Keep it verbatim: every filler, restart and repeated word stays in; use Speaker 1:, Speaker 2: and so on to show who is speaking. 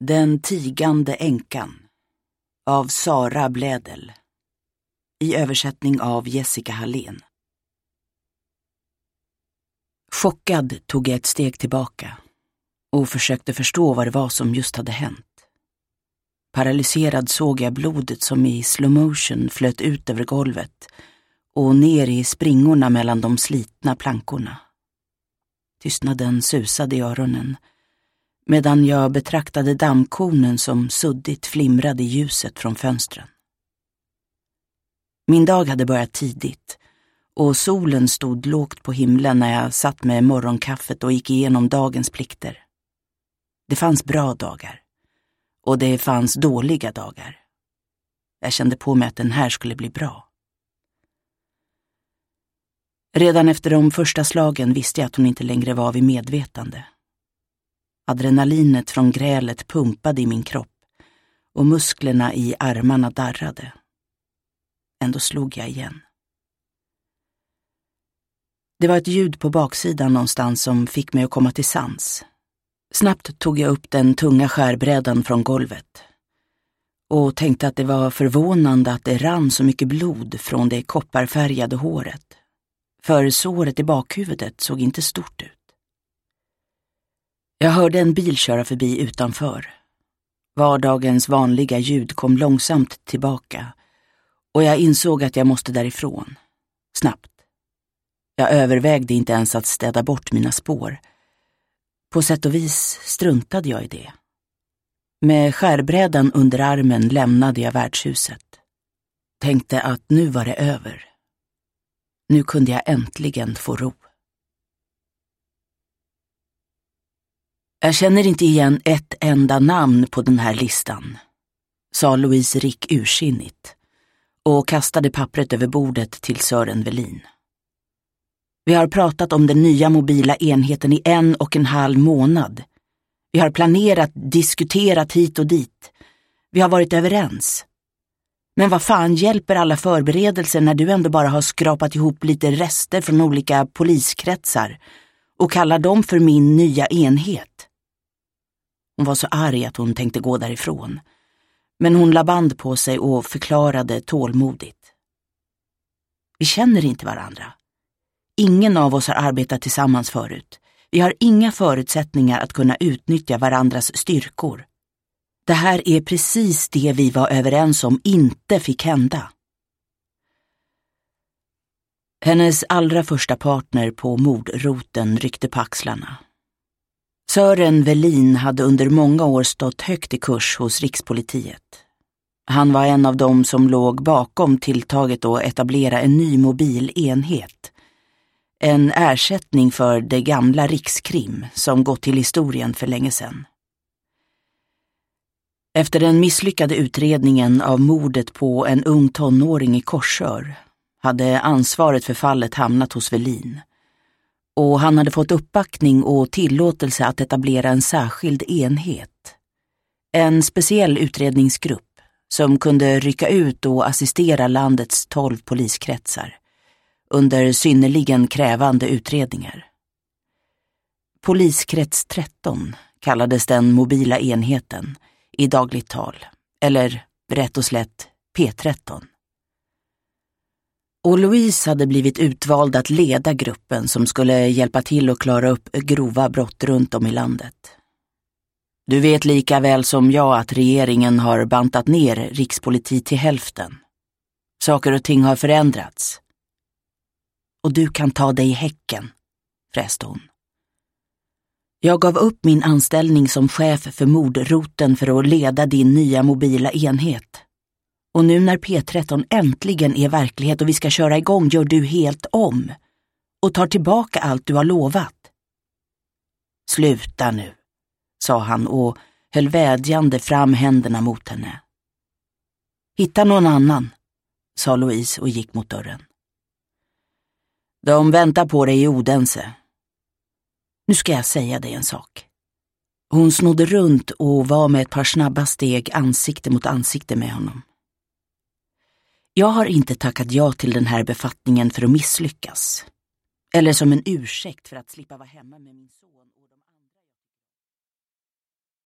Speaker 1: Den tigande änkan av Sara Blädel i översättning av Jessica Hallén. Chockad tog jag ett steg tillbaka och försökte förstå vad det var som just hade hänt. Paralyserad såg jag blodet som i slow motion flöt ut över golvet och ner i springorna mellan de slitna plankorna. Tystnaden susade i öronen medan jag betraktade dammkornen som suddigt flimrade i ljuset från fönstren. Min dag hade börjat tidigt och solen stod lågt på himlen när jag satt med morgonkaffet och gick igenom dagens plikter. Det fanns bra dagar och det fanns dåliga dagar. Jag kände på mig att den här skulle bli bra. Redan efter de första slagen visste jag att hon inte längre var vid medvetande. Adrenalinet från grälet pumpade i min kropp och musklerna i armarna darrade. Ändå slog jag igen. Det var ett ljud på baksidan någonstans som fick mig att komma till sans. Snabbt tog jag upp den tunga skärbrädan från golvet och tänkte att det var förvånande att det rann så mycket blod från det kopparfärgade håret. För såret i bakhuvudet såg inte stort ut. Jag hörde en bil köra förbi utanför. Vardagens vanliga ljud kom långsamt tillbaka och jag insåg att jag måste därifrån. Snabbt. Jag övervägde inte ens att städa bort mina spår. På sätt och vis struntade jag i det. Med skärbrädan under armen lämnade jag värdshuset. Tänkte att nu var det över. Nu kunde jag äntligen få ro. Jag känner inte igen ett enda namn på den här listan, sa Louise Rick ursinnigt och kastade pappret över bordet till Sören Velin. Vi har pratat om den nya mobila enheten i en och en halv månad. Vi har planerat, diskuterat hit och dit. Vi har varit överens. Men vad fan hjälper alla förberedelser när du ändå bara har skrapat ihop lite rester från olika poliskretsar och kallar dem för min nya enhet? Hon var så arg att hon tänkte gå därifrån. Men hon la band på sig och förklarade tålmodigt. Vi känner inte varandra. Ingen av oss har arbetat tillsammans förut. Vi har inga förutsättningar att kunna utnyttja varandras styrkor. Det här är precis det vi var överens om inte fick hända. Hennes allra första partner på mordroten ryckte på axlarna. Sören Velin hade under många år stått högt i kurs hos Rikspolitiet. Han var en av dem som låg bakom tilltaget att etablera en ny mobil enhet. En ersättning för det gamla Rikskrim som gått till historien för länge sedan. Efter den misslyckade utredningen av mordet på en ung tonåring i Korsör hade ansvaret för fallet hamnat hos Velin. Och han hade fått uppbackning och tillåtelse att etablera en särskild enhet. En speciell utredningsgrupp som kunde rycka ut och assistera landets tolv poliskretsar under synnerligen krävande utredningar. Poliskrets tretton kallades den mobila enheten i dagligt tal, eller rätt och slätt P tretton. Och Louise hade blivit utvald att leda gruppen som skulle hjälpa till att klara upp grova brott runt om i landet. Du vet lika väl som jag att regeringen har bantat ner rikspolitik till hälften. Saker och ting har förändrats. Och du kan ta dig i häcken, fräste hon. Jag gav upp min anställning som chef för mordroten för att leda din nya mobila enhet. Och nu när P tretton äntligen är verklighet och vi ska köra igång gör du helt om och tar tillbaka allt du har lovat. Sluta nu, sa han och höll vädjande fram händerna mot henne. Hitta någon annan, sa Louise och gick mot dörren. De väntar på dig i Odense. Nu ska jag säga dig en sak. Hon snodde runt och var med ett par snabba steg ansikte mot ansikte med honom. Jag har inte tackat ja till den här befattningen för att misslyckas. Eller som en ursäkt för att slippa vara hemma med min son.